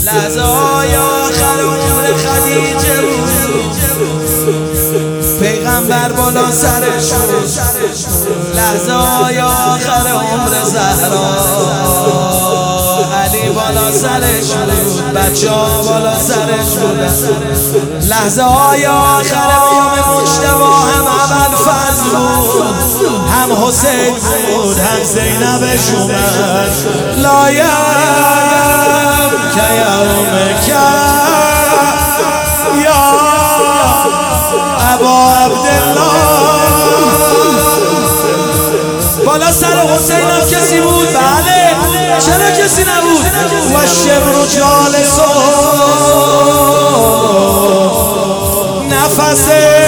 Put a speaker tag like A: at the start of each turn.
A: لحظه های آخر عمر خدیجه بود، پیغمبر بالا سرش بود. لحظه های آخر عمر زهرا، علی بالا سرش بود، بچه ها بالا سرش بودن. لحظه های آخر امام مجتبی هم ابوالفضل بود، هم حسین بود، هم زینبش اومد. لایم که یومک یا ابا عبدالله. بالا سر حسین هم کسی بود؟ بله، چرا کسی نبود؟ و شبر جالسون نفس